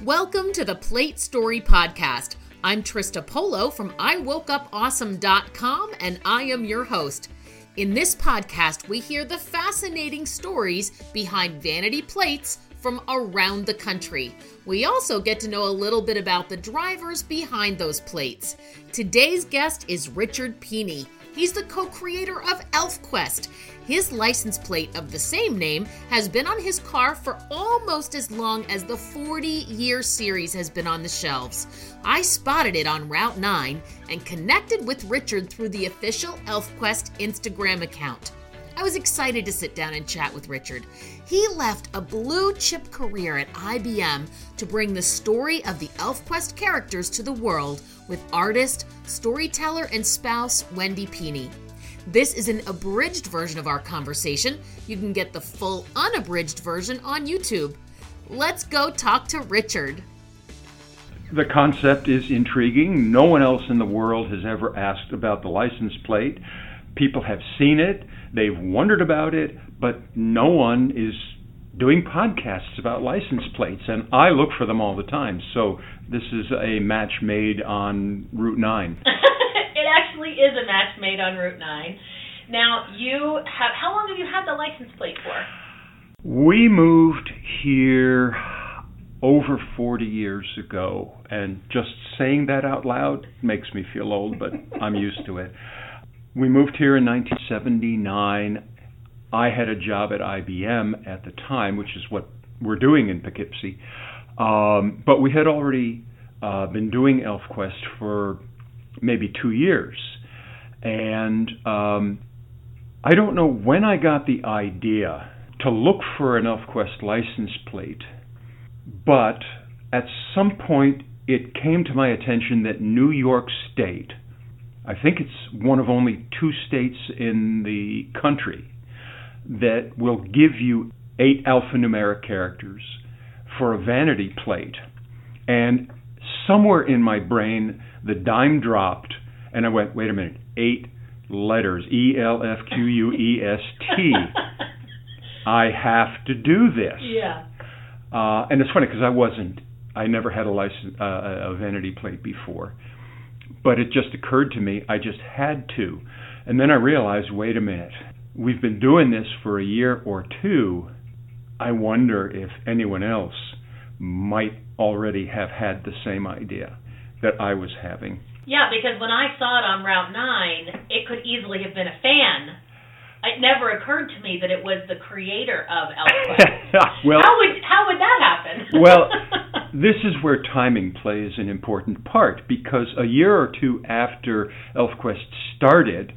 Welcome to the Plate Story Podcast. I'm Trista Polo from iWokeUpAwesome.com, and I am your host. In this podcast, we hear the fascinating stories behind vanity plates from around the country. We also get to know a little bit about the drivers behind those plates. Today's guest is Richard Pini. He's the co-creator of ElfQuest. His license plate of the same name has been on his car for almost as long as the 40-year series has been on the shelves. I spotted it on Route 9 and connected with Richard through the official ElfQuest Instagram account. I was excited to sit down and chat with Richard. He left a blue-chip career at IBM to bring the story of the ElfQuest characters to the world with artist, storyteller, and spouse Wendy Pini. This is an abridged version of our conversation. You can get the full unabridged version on YouTube. Let's go talk to Richard. The concept is intriguing. No one else in the world has ever asked about the license plate. People have seen it, they've wondered about it, but no one is doing podcasts about license plates, and I look for them all the time. So this is a match made on Route 9. It actually is a match made on Route 9. Now, how long have you had the license plate for? We moved here over 40 years ago, and just saying that out loud makes me feel old, but I'm used to it. We moved here in 1979. I had a job at IBM at the time, which is what we're doing in Poughkeepsie. But we had already been doing ElfQuest for maybe 2 years. And I don't know when I got the idea to look for an ElfQuest license plate, but at some point it came to my attention that New York State, I think it's one of only 2 states in the country that will give you 8 alphanumeric characters for a vanity plate. And somewhere in my brain, the dime dropped, and I went, wait a minute, 8 letters, ELFQUEST. I have to do this. Yeah. And it's funny because I never had a vanity plate before. But it just occurred to me, I just had to. And then I realized, wait a minute, we've been doing this for a year or 2. I wonder if anyone else might already have had the same idea that I was having. Yeah, because when I saw it on Route 9, it could easily have been a fan. It never occurred to me that it was the creator of ElfQuest. Well, how would that happen? Well, this is where timing plays an important part, because a year or 2 after ElfQuest started,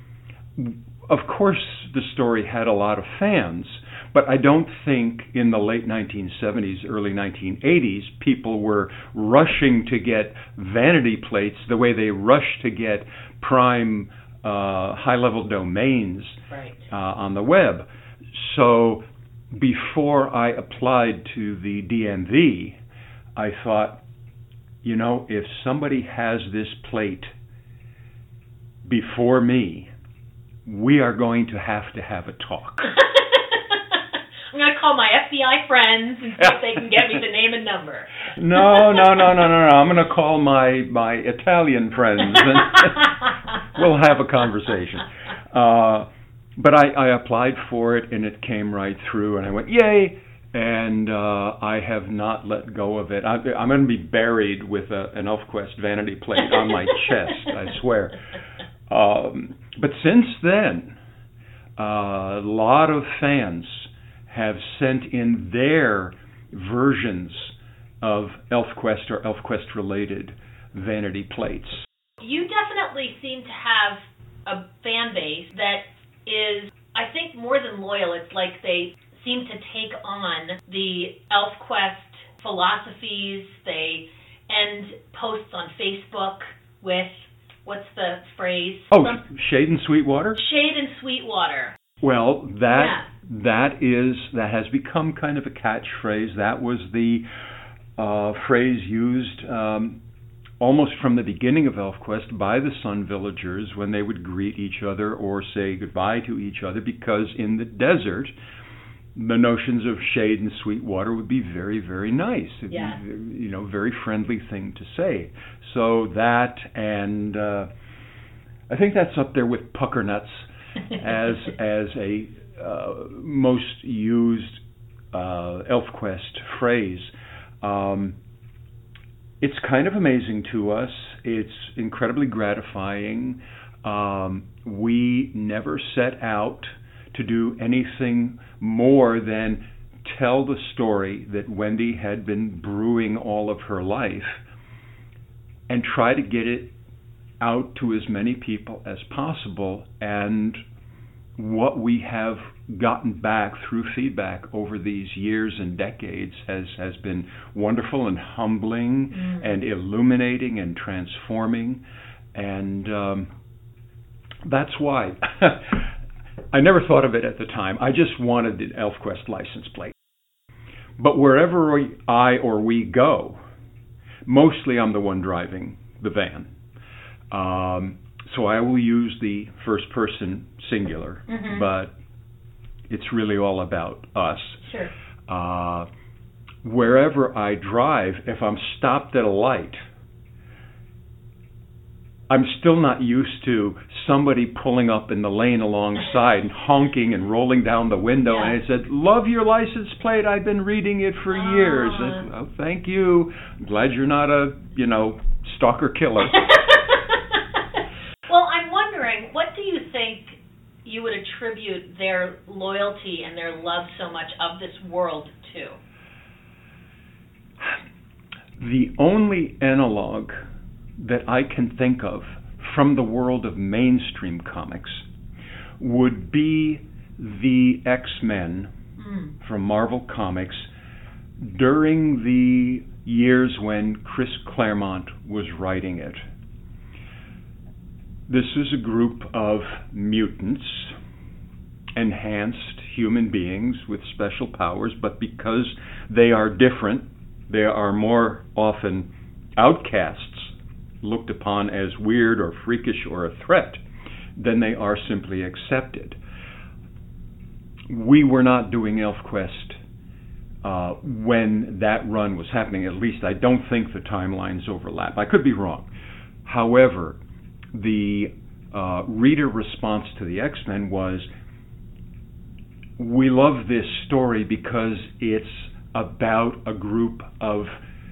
of course the story had a lot of fans, but I don't think in the late 1970s, early 1980s, people were rushing to get vanity plates the way they rush to get prime high-level domains on the web. So before I applied to the DMV, I thought, if somebody has this plate before me, we are going to have a talk. I'm going to call my FBI friends and see if they can get me the name and number. No. I'm going to call my Italian friends and we'll have a conversation. But I applied for it and it came right through and I went, yay! And I have not let go of it. I'm going to be buried with an ElfQuest vanity plate on my chest, I swear. But since then, a lot of fans have sent in their versions of ElfQuest or ElfQuest-related vanity plates. You definitely seem to have a fan base that is, I think, more than loyal. It's like they seem to take on the ElfQuest philosophies. They end posts on Facebook with, what's the phrase? Oh, Shade and Sweetwater? Shade and Sweetwater. Well, that has become kind of a catchphrase. That was the phrase used almost from the beginning of ElfQuest by the Sun Villagers when they would greet each other or say goodbye to each other, because in the desert the notions of shade and sweet water would be very, very nice. It'd Yeah. be, very friendly thing to say. So that, and I think that's up there with pucker nuts as a most used ElfQuest phrase. It's kind of amazing to us. It's incredibly gratifying. We never set out to do anything more than tell the story that Wendy had been brewing all of her life and try to get it out to as many people as possible. And what we have gotten back through feedback over these years and decades has been wonderful and humbling and illuminating and transforming. And that's why I never thought of it at the time. I just wanted the ElfQuest license plate. But wherever we go, mostly I'm the one driving the van. So I will use the first person singular, but it's really all about us. Sure. Wherever I drive, if I'm stopped at a light, I'm still not used to somebody pulling up in the lane alongside and honking and rolling down the window. Yeah. And I said, "Love your license plate. I've been reading it for years." I said, "Oh, thank you. I'm glad you're not a, stalker killer." Well, I'm wondering, what do you think you would attribute their loyalty and their love so much of this world to? The only analog that I can think of from the world of mainstream comics would be the X-Men from Marvel Comics during the years when Chris Claremont was writing it. This is a group of mutants, enhanced human beings with special powers, but because they are different, they are more often outcasts, looked upon as weird or freakish or a threat, than they are simply accepted. We were not doing ElfQuest when that run was happening. At least I don't think the timelines overlap. I could be wrong. However, the reader response to the X-Men was, we love this story because it's about a group of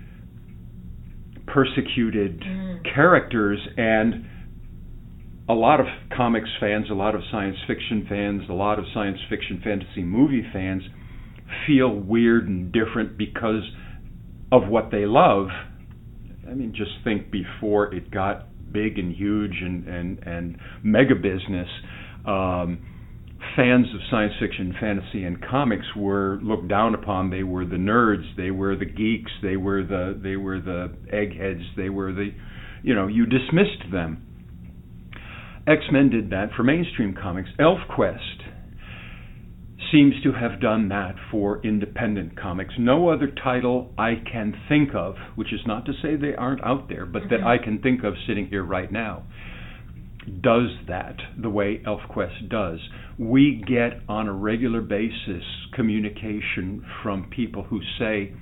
persecuted characters, and a lot of comics fans, a lot of science fiction fans, a lot of science fiction fantasy movie fans feel weird and different because of what they love. I mean, just think before it got big and huge and mega business, fans of science fiction, fantasy, and comics were looked down upon. They were the nerds. They were the geeks. They were the eggheads. They were the, you dismissed them. X-Men did that for mainstream comics. ElfQuest seems to have done that for independent comics. No other title I can think of, which is not to say they aren't out there, but that I can think of sitting here right now, does that the way ElfQuest does. We get on a regular basis communication from people who say,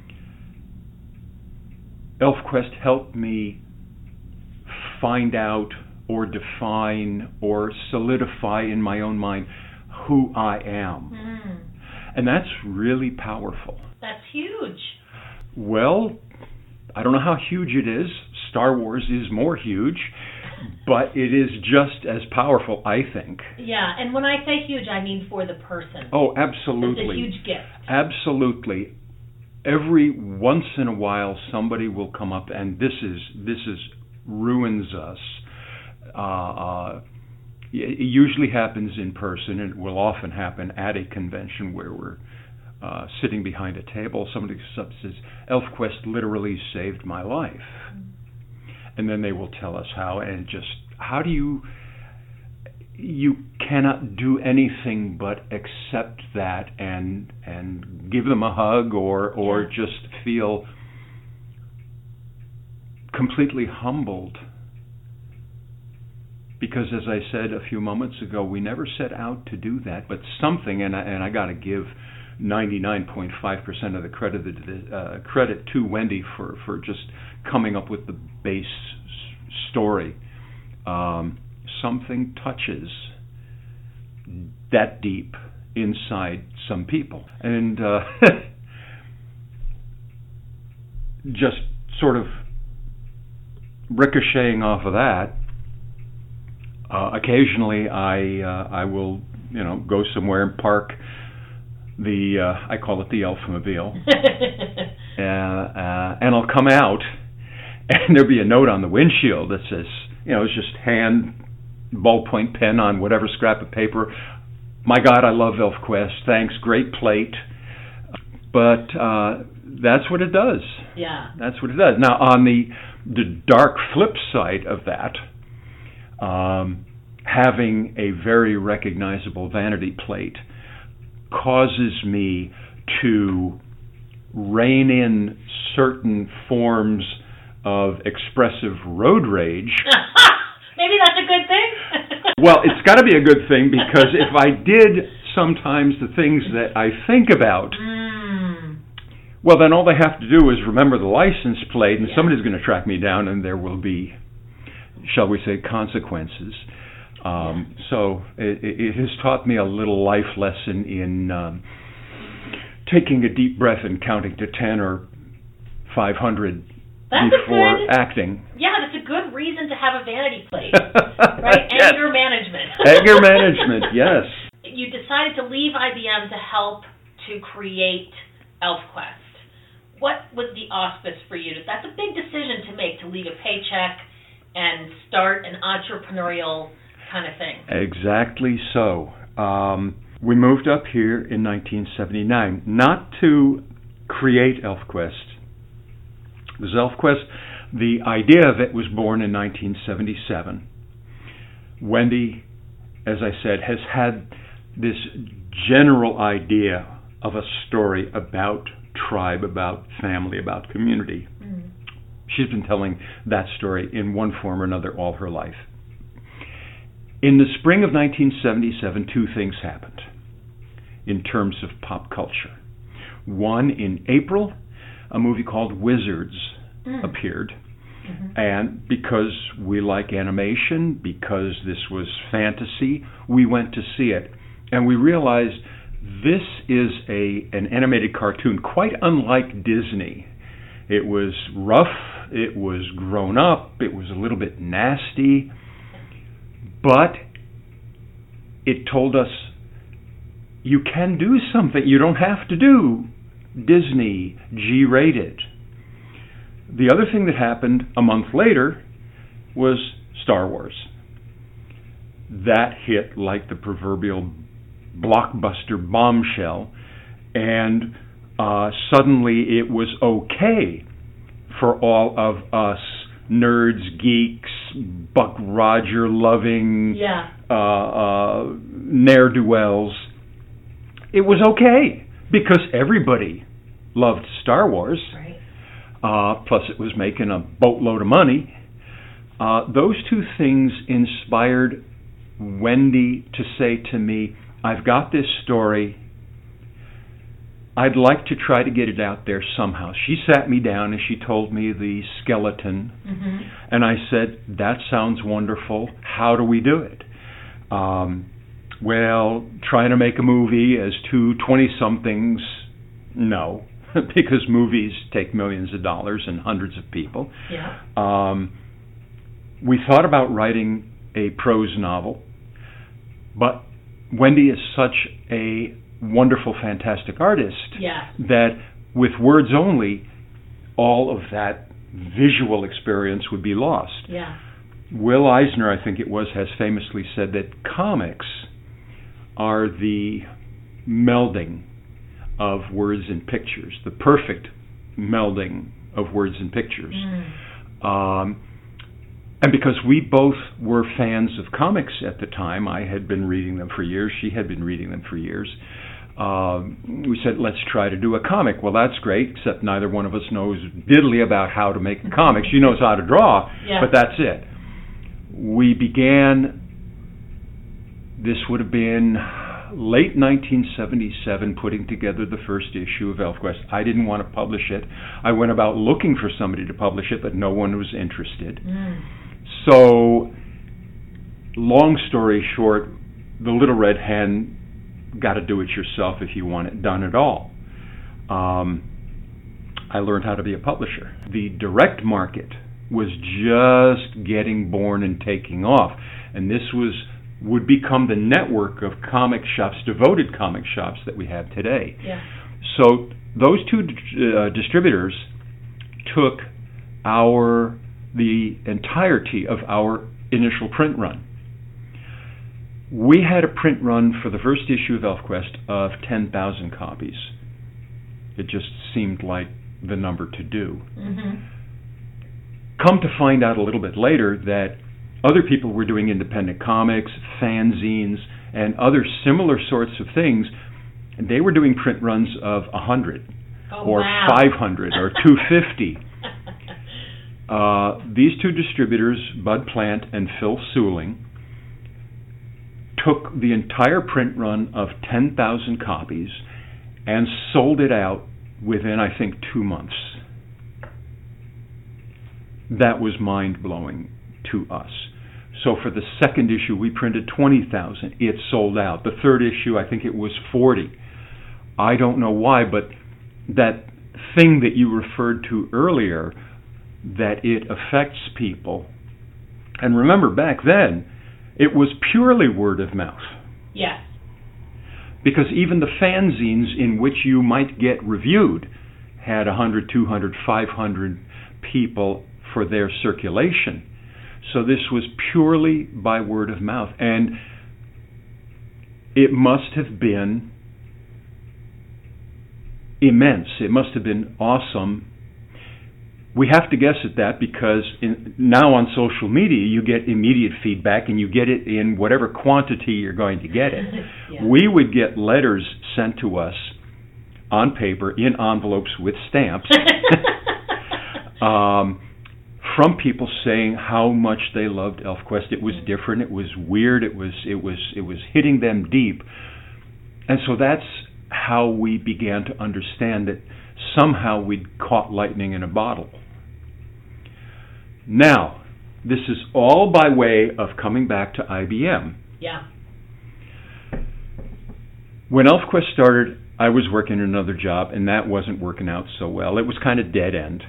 ElfQuest helped me find out or define or solidify in my own mind who I am. And that's really powerful. That's huge. Well, I don't know how huge it is. Star Wars is more huge, but it is just as powerful, I think. Yeah, and when I say huge, I mean for the person. Oh, absolutely. It's a huge gift. Absolutely. Every once in a while, somebody will come up, and this ruins us. It usually happens in person, and it will often happen at a convention where we're sitting behind a table. Somebody says, ElfQuest literally saved my life. And then they will tell us how, and just, how do you cannot do anything but accept that and give them a hug or just feel completely humbled because as I said a few moments ago, we never set out to do that, but something, and I got to give 99.5% of the credit to Wendy for just coming up with the base story. Something touches that deep inside some people, and just sort of ricocheting off of that. Occasionally, I will go somewhere and park I call it the Elfmobile, and I'll come out, and there'll be a note on the windshield that says, it's just hand ballpoint pen on whatever scrap of paper. My God, I love ElfQuest. Thanks, great plate. But that's what it does. Yeah. That's what it does. Now, on the dark flip side of that, having a very recognizable vanity plate causes me to rein in certain forms of expressive road rage. Maybe that's a good thing. Well, it's got to be a good thing, because if I did sometimes the things that I think about, well, then all they have to do is remember the license plate, and somebody's going to track me down, and there will be, shall we say, consequences. So it has taught me a little life lesson in taking a deep breath and counting to 10 or 500 before acting. Yeah, that's a good reason to have a vanity plate, right? Yes. Anger management. Anger management, yes. You decided to leave IBM to help to create ElfQuest. What was the auspice for you? That's a big decision to make, to leave a paycheck and start an entrepreneurial kind of thing. Exactly so. We moved up here in 1979, not to create ElfQuest. Because ElfQuest, the idea of it was born in 1977. Wendy, as I said, has had this general idea of a story about tribe, about family, about community. Mm-hmm. She's been telling that story in one form or another all her life. In the spring of 1977, two things happened in terms of pop culture. One, in April, a movie called Wizards appeared. Mm-hmm. And because we like animation, because this was fantasy, we went to see it. And we realized this is an animated cartoon quite unlike Disney. It was rough, it was grown up, it was a little bit nasty, but it told us you can do something. You don't have to do Disney G-rated. The other thing that happened a month later was Star Wars. That hit like the proverbial blockbuster bombshell, and suddenly it was okay for all of us nerds, geeks, Buck Roger loving ne'er-do-wells. It was okay because everybody loved Star Wars. Right. Plus it was making a boatload of money. Those two things inspired Wendy to say to me, I've got this story. I'd like to try to get it out there somehow. She sat me down and she told me the skeleton. Mm-hmm. And I said, that sounds wonderful. How do we do it? Well, trying to make a movie as two 20-somethings, no. Because movies take millions of dollars and hundreds of people. Yeah. We thought about writing a prose novel, but Wendy is such a wonderful, fantastic artist that with words only, all of that visual experience would be lost. Yeah. Will Eisner, I think it was, has famously said that comics are the melding of words and pictures, the perfect melding of words and pictures. And because we both were fans of comics at the time, I had been reading them for years, she had been reading them for years, we said, let's try to do a comic. Well, that's great, except neither one of us knows diddly about how to make a comic. She knows how to draw, but that's it. we began, this would have been late 1977, putting together the first issue of ElfQuest. I didn't want to publish it. I went about looking for somebody to publish it, but no one was interested. So, long story short, the Little Red Hen, got to do it yourself if you want it done at all. I learned how to be a publisher. The direct market was just getting born and taking off, and this would become the network of comic shops, devoted comic shops that we have today. Yeah. So those two distributors took the entirety of our initial print run. We had a print run for the first issue of ElfQuest of 10,000 copies. It just seemed like the number to do. Come to find out a little bit later that other people were doing independent comics, fanzines, and other similar sorts of things. And they were doing print runs of 100 or 500 or 250. These two distributors, Bud Plant and Phil Suling, took the entire print run of 10,000 copies and sold it out within, I think, 2 months. That was mind-blowing to us. So for the second issue, we printed 20,000. It sold out. The third issue, I think it was 40. I don't know why, but that thing that you referred to earlier, that it affects people. And remember, back then, it was purely word of mouth. Yes. Because even the fanzines in which you might get reviewed had 100, 200, 500 people for their circulation. So this was purely by word of mouth. And it must have been immense. It must have been awesome. We have to guess at that because now on social media you get immediate feedback and you get it in whatever quantity you're going to get it. Yeah. We would get letters sent to us on paper in envelopes with stamps from people saying how much they loved ElfQuest. It was different. It was weird. It was hitting them deep. And so that's how we began to understand that somehow we'd caught lightning in a bottle. Now, this is all by way of coming back to IBM. Yeah. When ElfQuest started, I was working another job, and that wasn't working out so well. It was kind of dead end.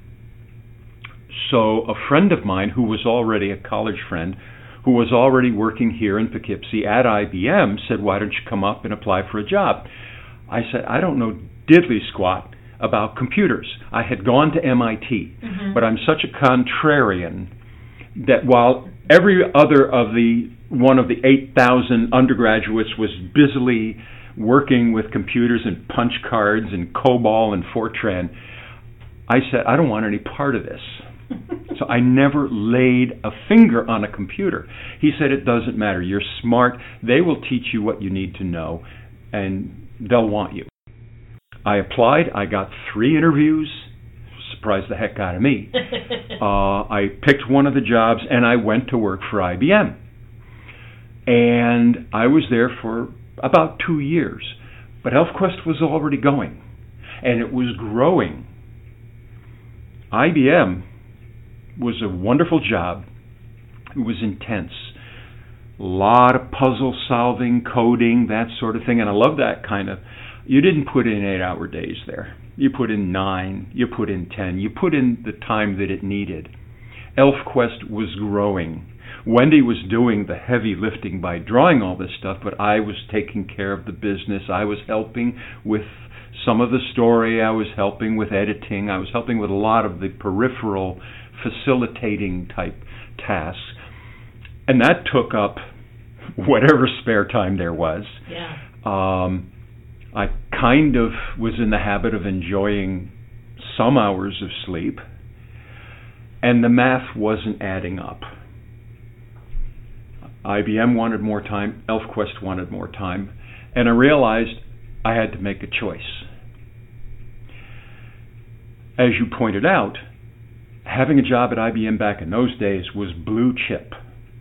So a friend of mine who was already a college friend, who was already working here in Poughkeepsie at IBM, said, "Why don't you come up and apply for a job?" I said, "I don't know diddly squat about computers." I had gone to MIT, but I'm such a contrarian that while every other of the one of the 8,000 undergraduates was busily working with computers and punch cards and COBOL and Fortran, I said, I don't want any part of this. So I never laid a finger on a computer. He said, it doesn't matter. You're smart. They will teach you what you need to know, and they'll want you. I applied. I got 3 interviews. Surprised the heck out of me. I picked one of the jobs, and I went to work for IBM. And I was there for about 2 years. But ElfQuest was already going, and it was growing. IBM was a wonderful job. It was intense. A lot of puzzle solving, coding, that sort of thing. And I love that kind of... You didn't put in 8-hour days there. You put in 9, you put in 10, you put in the time that it needed. ElfQuest was growing. Wendy was doing the heavy lifting by drawing all this stuff, but I was taking care of the business. I was helping with some of the story. I was helping with editing. I was helping with a lot of the peripheral facilitating type tasks. And that took up whatever spare time there was. Yeah. I kind of was in the habit of enjoying some hours of sleep, and the math wasn't adding up. IBM wanted more time, ElfQuest wanted more time, and I realized I had to make a choice. As you pointed out, having a job at IBM back in those days was blue chip.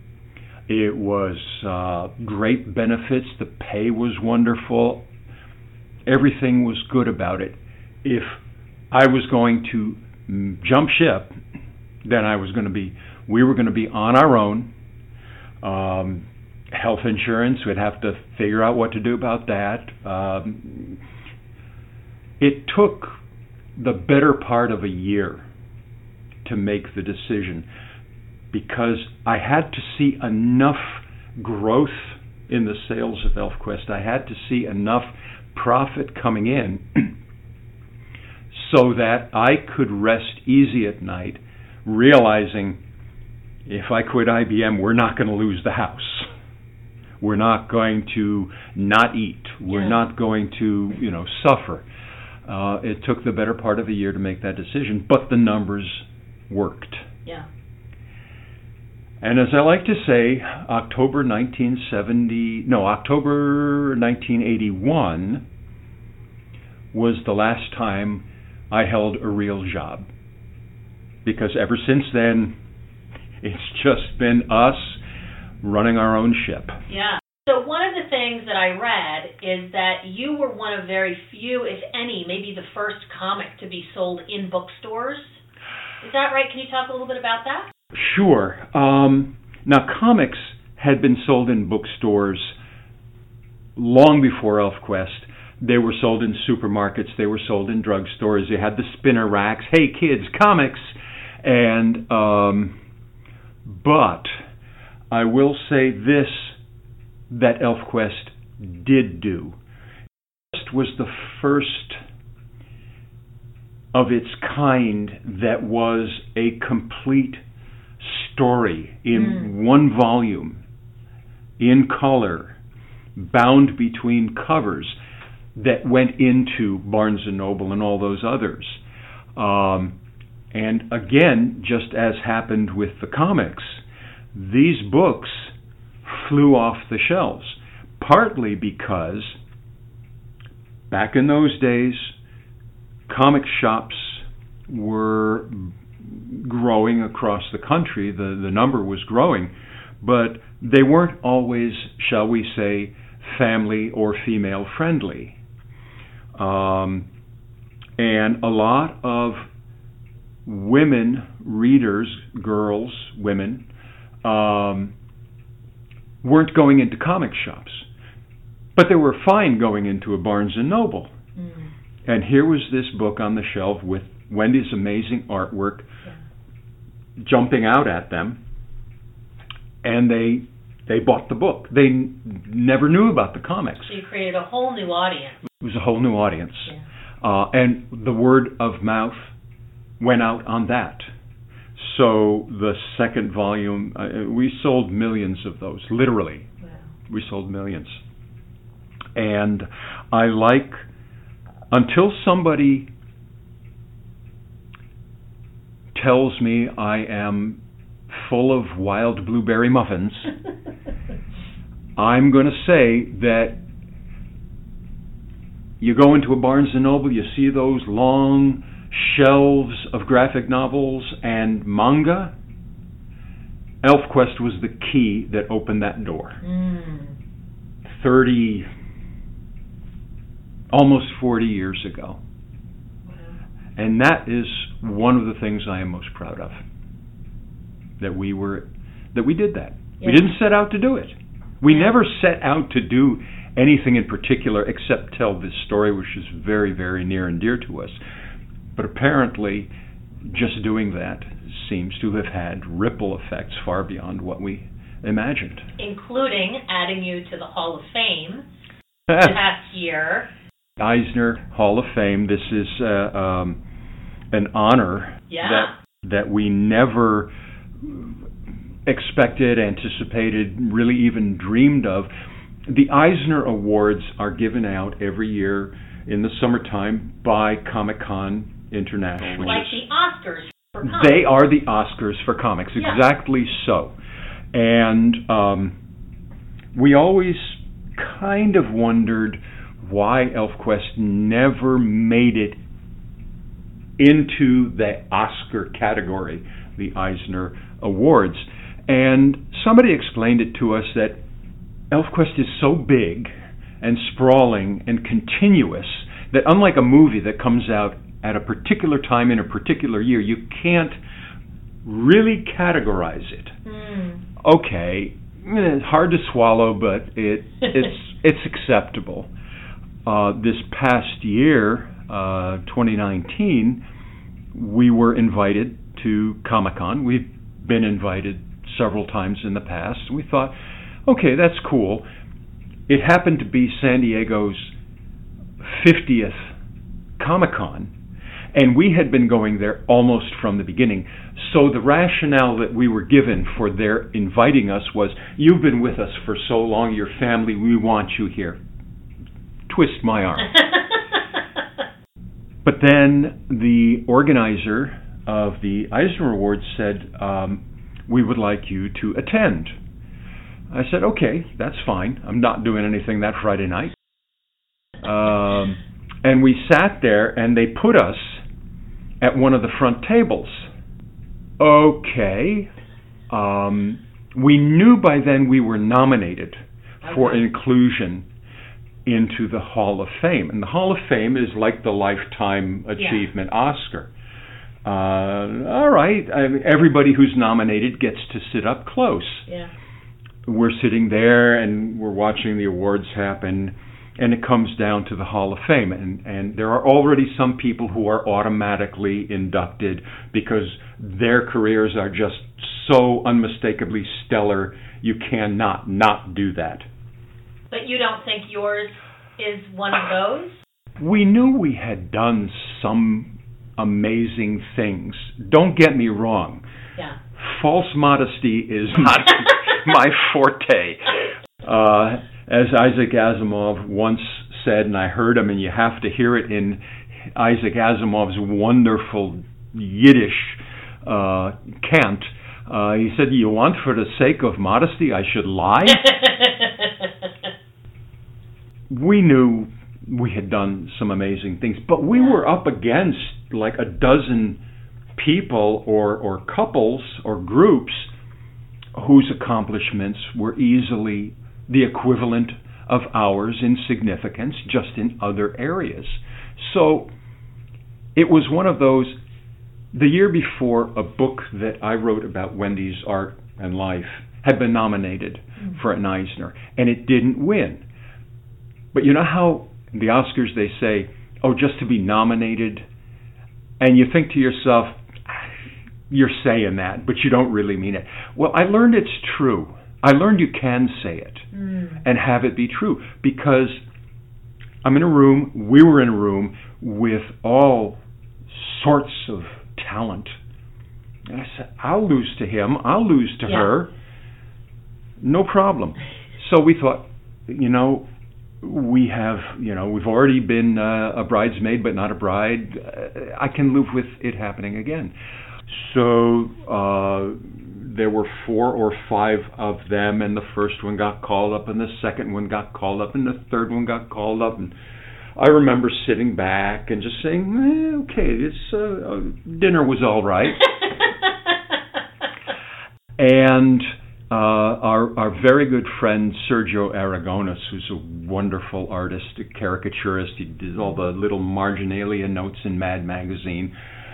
It was great benefits. The pay was wonderful. Everything was good about it. If I was going to jump ship, then we were going to be on our own. Health insurance, we'd have to figure out what to do about that. It took the better part of a year to make the decision, because I had to see enough growth in the sales of ElfQuest. I had to see enough profit coming in so that I could rest easy at night, realizing if I quit IBM, we're not going to lose the house. We're not going to not eat. We're not going to, suffer. It took the better part of a year to make that decision, but the numbers worked. Yeah. And as I like to say, October 1981 was the last time I held a real job. Because ever since then, it's just been us running our own ship. Yeah. So one of the things that I read is that you were one of very few, if any, maybe the first comic to be sold in bookstores. Is that right? Can you talk a little bit about that? Sure. Now, comics had been sold in bookstores long before ElfQuest. They were sold in supermarkets. They were sold in drugstores. You had the spinner racks. Hey, kids, comics. And but I will say this, that ElfQuest did do. It was the first of its kind that was a complete story in one volume, in color, bound between covers, that went into Barnes & Noble and all those others. And again, just as happened with the comics, these books flew off the shelves, partly because back in those days, comic shops were growing across the country. The number was growing, but they weren't always, shall we say, family or female friendly. And a lot of women readers, girls, women, weren't going into comic shops, but they were fine going into a Barnes & Noble. And here was this book on the shelf with Wendy's amazing artwork jumping out at them, and they bought the book. They never knew about the comics. So you created a whole new audience. It was a whole new audience. And the word of mouth went out on that. So the second volume, we sold millions of those, literally. Wow. We sold millions. And I like, until somebody tells me I am full of wild blueberry muffins, I'm going to say that you go into a Barnes & Noble, you see those long shelves of graphic novels and manga. ElfQuest was the key that opened that door. almost 40 years ago. And that is one of the things I am most proud of. That we did that. Yeah. We didn't set out to do it. We never set out to do anything in particular except tell this story, which is very, very near and dear to us. But apparently, just doing that seems to have had ripple effects far beyond what we imagined. Including adding you to the Hall of Fame this past year. Eisner Hall of Fame. This is an honor that we never expected, anticipated, really even dreamed of. The Eisner Awards are given out every year in the summertime by Comic-Con International. Like the Oscars for comics. They are the Oscars for comics, exactly so. And we always kind of wondered why ElfQuest never made it into the Oscar category, the Eisner Awards. And somebody explained it to us that ElfQuest is so big and sprawling and continuous that unlike a movie that comes out at a particular time in a particular year, you can't really categorize it. Okay, it's hard to swallow, but it's acceptable. This past year, 2019, we were invited to Comic-Con. We've been invited several times in the past. We thought, okay, that's cool. It happened to be San Diego's 50th Comic-Con, and we had been going there almost from the beginning. So the rationale that we were given for their inviting us was, you've been with us for so long, your family, we want you here. Twist my arm. But then the organizer of the Eisner Awards said, we would like you to attend. I said, okay, that's fine. I'm not doing anything that Friday night. And we sat there, and they put us at one of the front tables. Okay. We knew by then we were nominated for inclusion into the Hall of Fame. And the Hall of Fame is like the Lifetime Achievement Oscar. All right. Everybody who's nominated gets to sit up close. Yeah. We're sitting there, and we're watching the awards happen, and it comes down to the Hall of Fame. And there are already some people who are automatically inducted because their careers are just so unmistakably stellar, you cannot not do that. But you don't think yours is one of those? We knew we had done some amazing things. Don't get me wrong. Yeah. False modesty is not my forte. As Isaac Asimov once said, and I heard him, and you have to hear it in Isaac Asimov's wonderful Yiddish cant, he said, you want for the sake of modesty I should lie? We knew we had done some amazing things, but we were up against like a dozen people or couples or groups whose accomplishments were easily the equivalent of ours in significance, just in other areas. So it was one of those, the year before, a book that I wrote about Wendy's art and life had been nominated for an Eisner, and it didn't win. But you know how in the Oscars they say, oh, just to be nominated, and you think to yourself, you're saying that, but you don't really mean it. Well, I learned it's true. I learned you can say it and have it be true, because I'm in a room, we were in a room with all sorts of talent. And I said, I'll lose to him, I'll lose to her, no problem. So we thought, we have, we've already been a bridesmaid but not a bride. I can live with it happening again. So there were 4 or 5 of them, and the first one got called up, and the second one got called up, and the third one got called up. And I remember sitting back and just saying, okay, dinner was all right. And our very good friend Sergio Aragones, who's a wonderful artist, a caricaturist, he did all the little marginalia notes in Mad Magazine,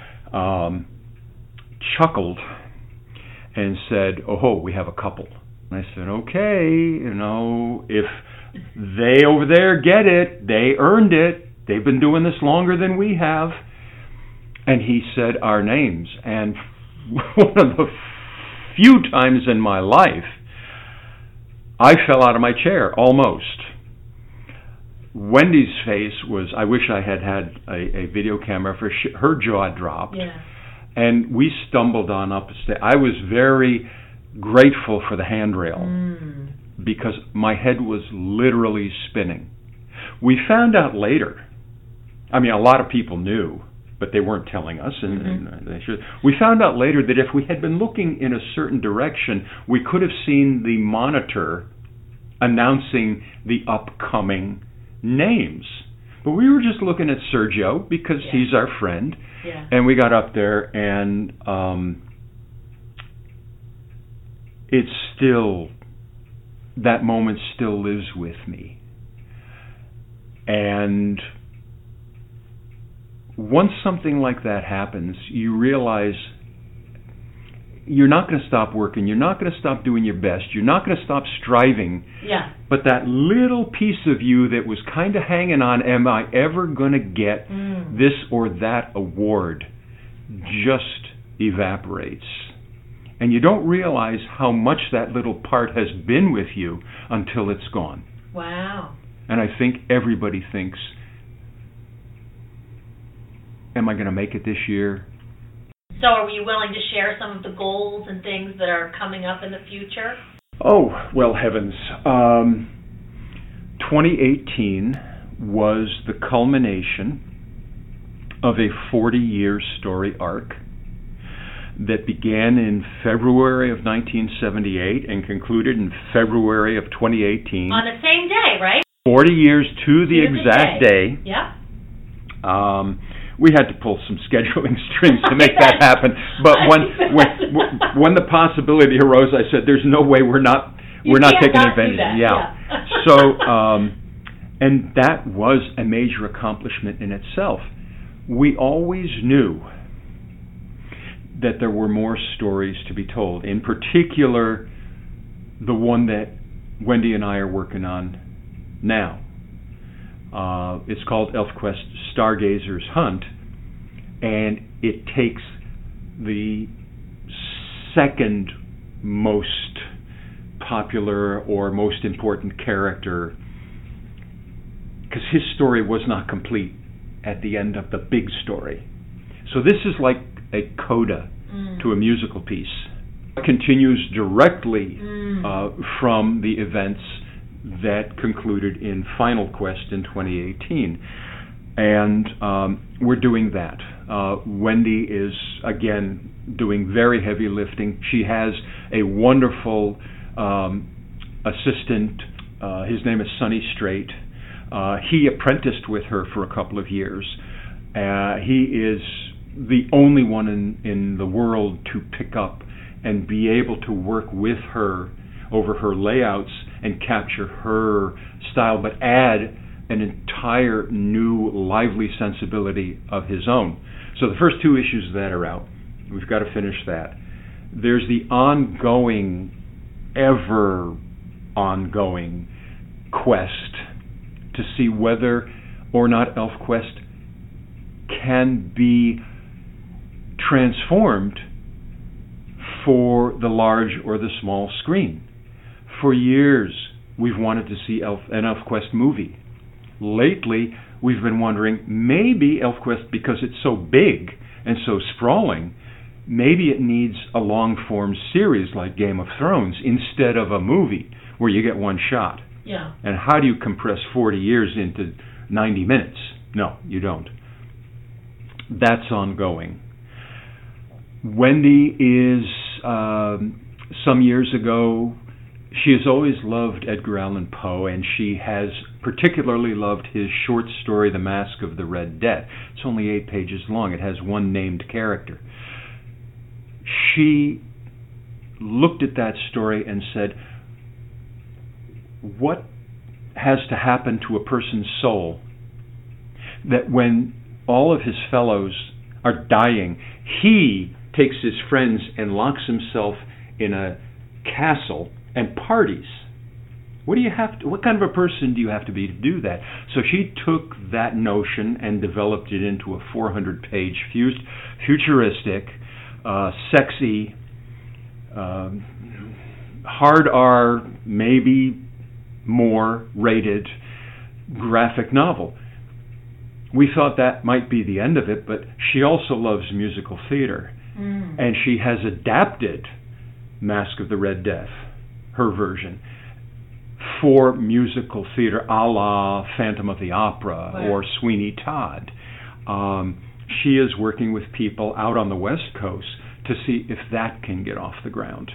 chuckled and said, oh, we have a couple. And I said, okay, if they over there get it, they earned it, they've been doing this longer than we have. And he said our names, and one of the few times in my life I fell out of my chair, almost. Wendy's face was, I wish I had a video camera, for her jaw dropped. Yeah. And we stumbled on up the stairs. I was very grateful for the handrail because my head was literally spinning. We found out later, a lot of people knew, but they weren't telling us, and they should. We found out later that if we had been looking in a certain direction, we could have seen the monitor announcing the upcoming names. But we were just looking at Sergio because he's our friend, and we got up there, and it's still, that moment still lives with me. And once something like that happens, you realize you're not going to stop working. You're not going to stop doing your best. You're not going to stop striving. Yeah. But that little piece of you that was kind of hanging on, am I ever going to get this or that award, just evaporates. And you don't realize how much that little part has been with you until it's gone. Wow. And I think everybody thinks, am I going to make it this year? So are you willing to share some of the goals and things that are coming up in the future? Oh, well, heavens. 2018 was the culmination of a 40-year story arc that began in February of 1978 and concluded in February of 2018. On the same day, right? 40 years to the exact day. Yeah. We had to pull some scheduling strings to make that happen. But when the possibility arose, I said, "There's no way we're not taking advantage." Yeah. So, and that was a major accomplishment in itself. We always knew that there were more stories to be told. In particular, the one that Wendy and I are working on now. It's called ElfQuest Stargazer's Hunt, and it takes the second most popular or most important character, because his story was not complete at the end of the big story. So this is like a coda to a musical piece. It continues directly from the events that concluded in Final Quest in 2018. And we're doing that. Wendy is, again, doing very heavy lifting. She has a wonderful assistant. His name is Sonny Strait. He apprenticed with her for a couple of years. He is the only one in the world to pick up and be able to work with her over her layouts and capture her style, but add an entire new lively sensibility of his own. So the first two issues of that are out. We've got to finish that. There's the ever ongoing quest to see whether or not ElfQuest can be transformed for the large or the small screen. For years, we've wanted to see an ElfQuest movie. Lately, we've been wondering, maybe ElfQuest, because it's so big and so sprawling, maybe it needs a long-form series like Game of Thrones instead of a movie where you get one shot. Yeah. And how do you compress 40 years into 90 minutes? No, you don't. That's ongoing. Wendy is, some years ago, she has always loved Edgar Allan Poe, and she has particularly loved his short story, The Mask of the Red Death. It's only 8 pages long. It has one named character. She looked at that story and said, what has to happen to a person's soul that when all of his fellows are dying, he takes his friends and locks himself in a castle and parties? What kind of a person do you have to be to do that? So she took that notion and developed it into a 400-page futuristic, sexy, hard R, maybe more rated graphic novel. We thought that might be the end of it, but she also loves musical theater. And she has adapted Mask of the Red Death, her version, for musical theater a la Phantom of the Opera or Sweeney Todd. She is working with people out on the West Coast to see if that can get off the ground.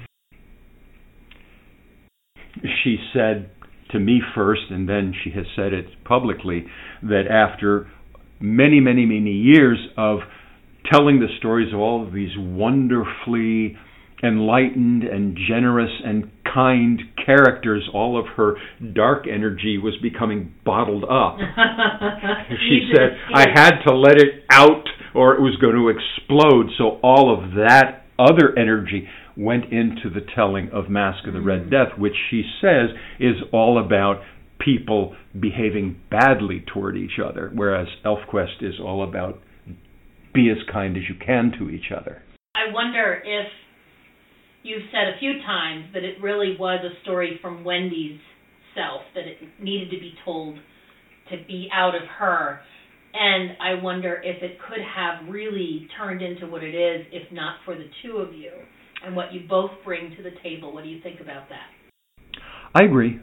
She said to me first, and then she has said it publicly, that after many, many, many years of telling the stories of all of these wonderfully enlightened and generous and kind characters, all of her dark energy was becoming bottled up. She said, I had to let it out or it was going to explode. So all of that other energy went into the telling of Masque of the Red Death, which she says is all about people behaving badly toward each other, whereas ElfQuest is all about be as kind as you can to each other. I wonder if you've said a few times that it really was a story from Wendy's self, that it needed to be told to be out of her. And I wonder if it could have really turned into what it is if not for the two of you and what you both bring to the table. What do you think about that? I agree.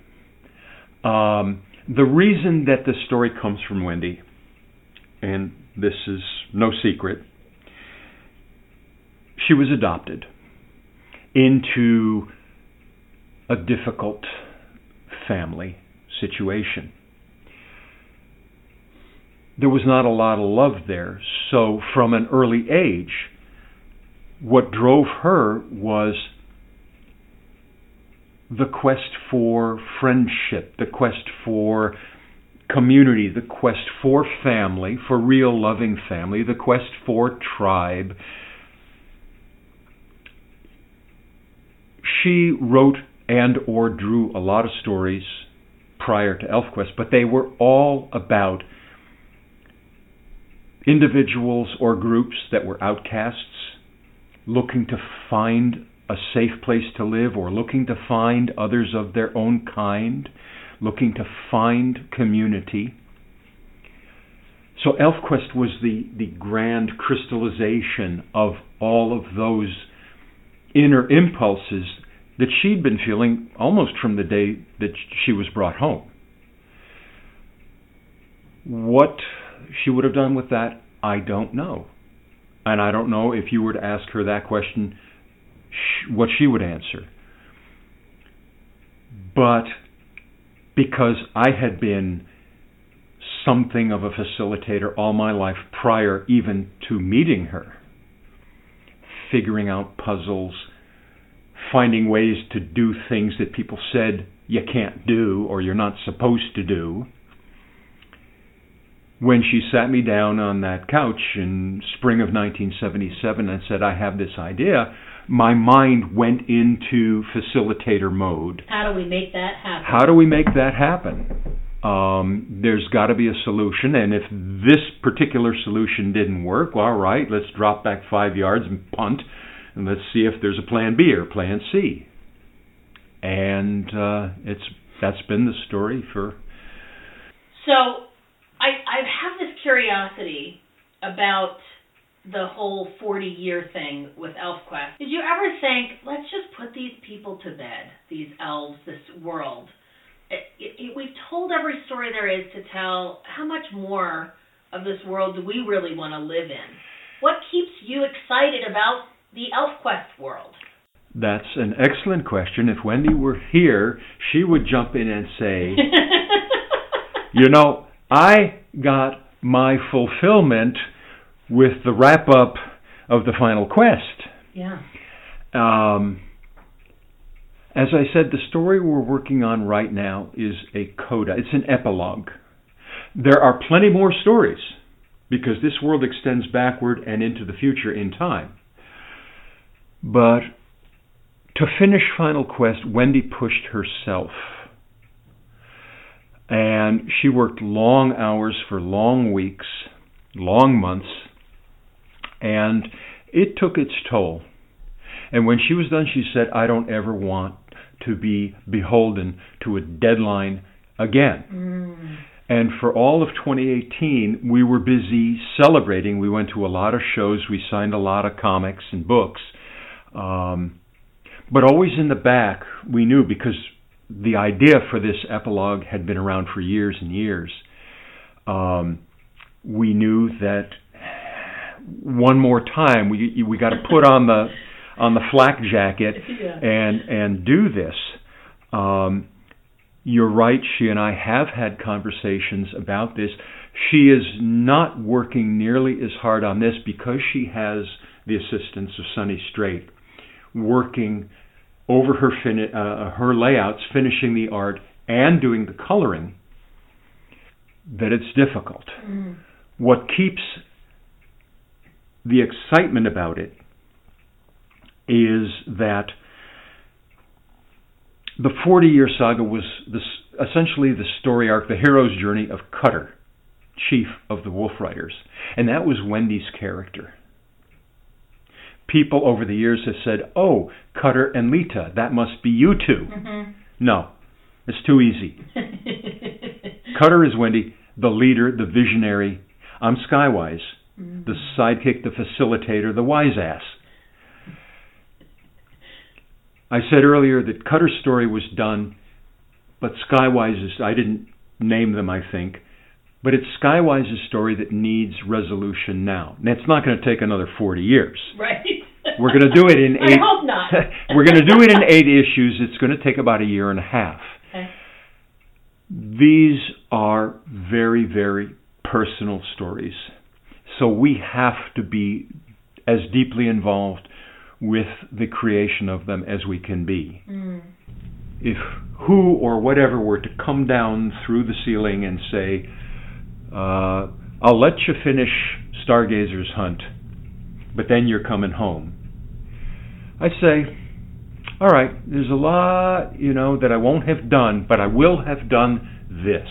The reason that the story comes from Wendy, and this is no secret, she was adopted into a difficult family situation. There was not a lot of love there, so from an early age, what drove her was the quest for friendship, the quest for community, the quest for family, for real loving family, the quest for tribe. She wrote and or drew a lot of stories prior to ElfQuest, but they were all about individuals or groups that were outcasts, looking to find a safe place to live or looking to find others of their own kind, looking to find community. So ElfQuest was the grand crystallization of all of those inner impulses that she'd been feeling almost from the day that she was brought home. What she would have done with that, I don't know. And I don't know if you were to ask her that question, what she would answer. But because I had been something of a facilitator all my life prior even to meeting her, figuring out puzzles, finding ways to do things that people said you can't do or you're not supposed to do. When she sat me down on that couch in spring of 1977 and said, I have this idea, my mind went into facilitator mode. How do we make that happen? How do we make that happen? There's got to be a solution, and if this particular solution didn't work, well, all right, let's drop back 5 yards and punt, and let's see if there's a plan B or plan C. And that's been the story for... So I have this curiosity about the whole 40-year thing with ElfQuest. Did you ever think, let's just put these people to bed, these elves, this world? We've told every story there is to tell. How much more of this world do we really want to live in? What keeps you excited about the ElfQuest world? That's an excellent question. If Wendy were here, she would jump in and say, you know, I got my fulfillment with the wrap-up of the final quest. Yeah. As I said, the story we're working on right now is a coda. It's an epilogue. There are plenty more stories because this world extends backward and into the future in time. But to finish Final Quest, Wendy pushed herself. And she worked long hours for long weeks, long months, and it took its toll. And when she was done, she said, I don't ever want to be beholden to a deadline again. And for all of 2018, we were busy celebrating. We went to a lot of shows. We signed a lot of comics and books. But always in the back, we knew, because the idea for this epilogue had been around for years and years, we knew that one more time we got to put on the flak jacket and do this. You're right, she and I have had conversations about this. She is not working nearly as hard on this because she has the assistance of Sonny Strait. working over her layouts, finishing the art and doing the coloring, that it's difficult. What keeps the excitement about it is that the 40-year saga was essentially the story arc, the hero's journey of Cutter, chief of the Wolf Riders. And that was Wendy's character. People over the years have said, oh, Cutter and Lita, that must be you two. No, it's too easy. Cutter is Wendy, the leader, the visionary. I'm Skywise, the sidekick, the facilitator, the wise ass. I said earlier that Cutter's story was done, but Skywise's, I didn't name them, I think, but it's Skywise's story that needs resolution now. And it's not going to take another 40 years. Right. We're going to do it in 8. I hope not. We're going to do it in 8 issues. It's going to take about a year and a half. Okay. These are very, very personal stories. So we have to be as deeply involved with the creation of them as we can be. If who or whatever were to come down through the ceiling and say, I'll let you finish Stargazer's hunt, but then you're coming home, I say, all right, there's a lot, that I won't have done, but I will have done this.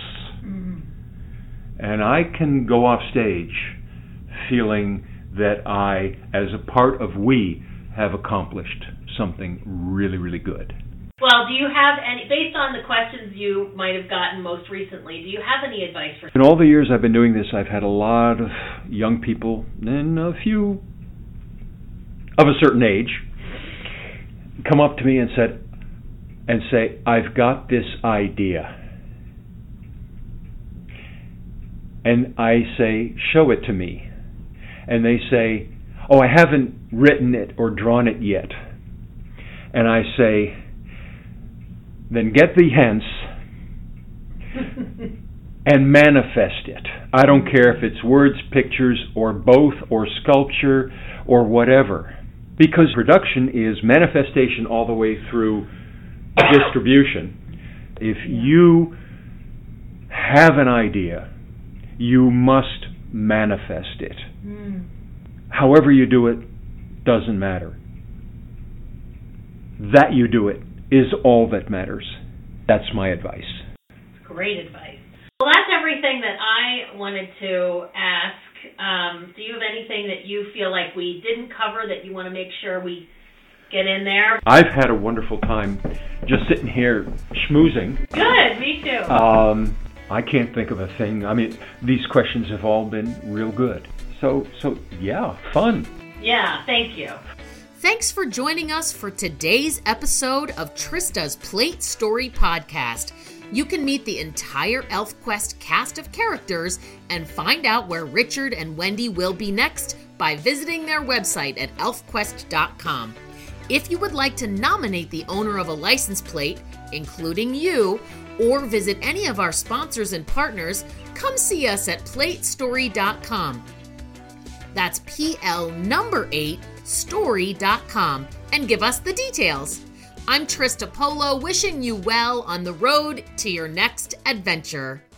And I can go off stage feeling that I, as a part of we, have accomplished something really, really good. Well, do you have any, based on the questions you might have gotten most recently, do you have any advice for... In all the years I've been doing this, I've had a lot of young people, and a few of a certain age, come up to me and say, I've got this idea. And I say, show it to me. And they say, oh, I haven't written it or drawn it yet. And I say, then get thee hence and manifest it. I don't care if it's words, pictures, or both, or sculpture, or whatever. Because production is manifestation all the way through distribution. If you have an idea, you must manifest it. However you do it, doesn't matter. That you do it is all that matters. That's my advice. Great advice. Well, that's everything that I wanted to ask. Do you have anything that you feel like we didn't cover that you want to make sure we get in there? I've had a wonderful time just sitting here schmoozing. Good, me too. I can't think of a thing. I mean, these questions have all been real good. So yeah, fun. Yeah, thank you. Thanks for joining us for today's episode of Trista's Plate Story Podcast. You can meet the entire ElfQuest cast of characters and find out where Richard and Wendy will be next by visiting their website at elfquest.com. If you would like to nominate the owner of a license plate, including you, or visit any of our sponsors and partners, come see us at platestory.com. That's PL8 story.com and give us the details. I'm Trista Polo, wishing you well on the road to your next adventure.